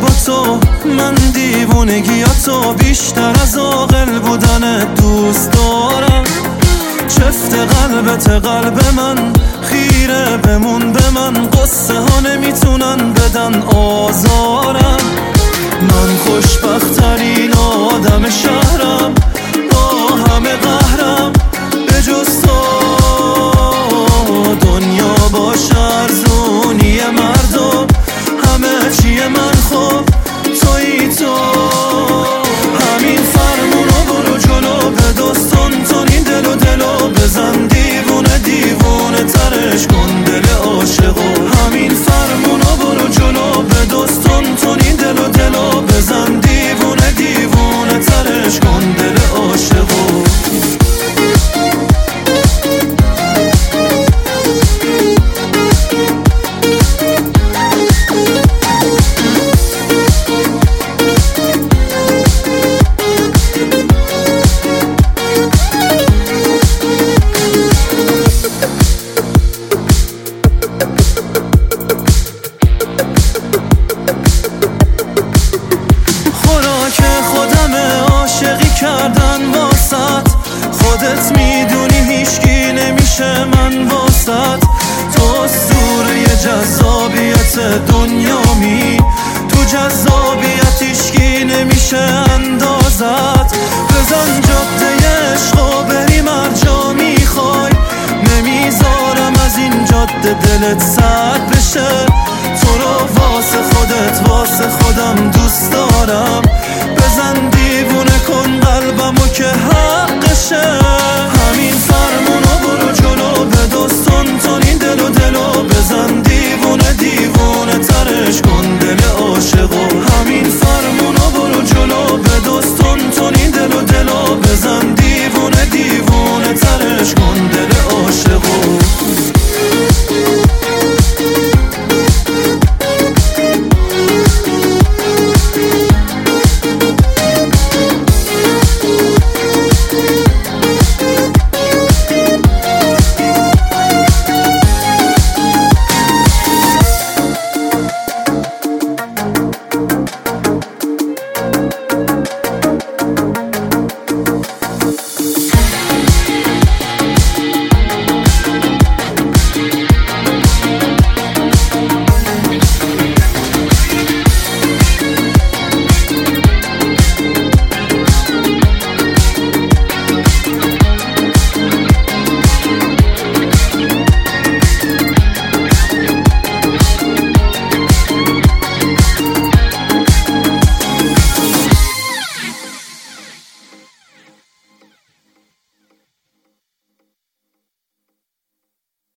با تو من دیوونگیاتو بیشتر از عاقل بودن دوست دارم. چفت قلبت قلب من، خیره بمون به من، قصه ها نمیتونن بدن آزارم. من خوشبخت‌ترین آدم شهرم، با همه قهرم، به جز تو دنیا باشه ارزونی مردم، همه چیه من خوب تویی تو. همین فرمونو برو جلو، به دستان تون این دلو بزن، دیوونه دیوونه ترش کن دل عاشقو. همین فرمونو برو جلو، به دستان تون این دلو بزن، دیوونه دیوونه ترش کن دل عاشقو. کردن واسط خودت میدونی هیچکی نمیشه من واسط. تو اسطوره جذابیت دنیامی، تو جذابیت هیچکی نمیشه اندازت. بزن جاده عشق و بریم هر جا میخوای، نمیذارم از این جاده دلت سرد بشه. تو رو واسه خودت واسه خودم دوست دارم، بزن دیوونه کن قلبمو که حقشه. همین فرمونو برو جلو، به دستان تون این دلو بزن، دیوونه دیوونه ترش کن.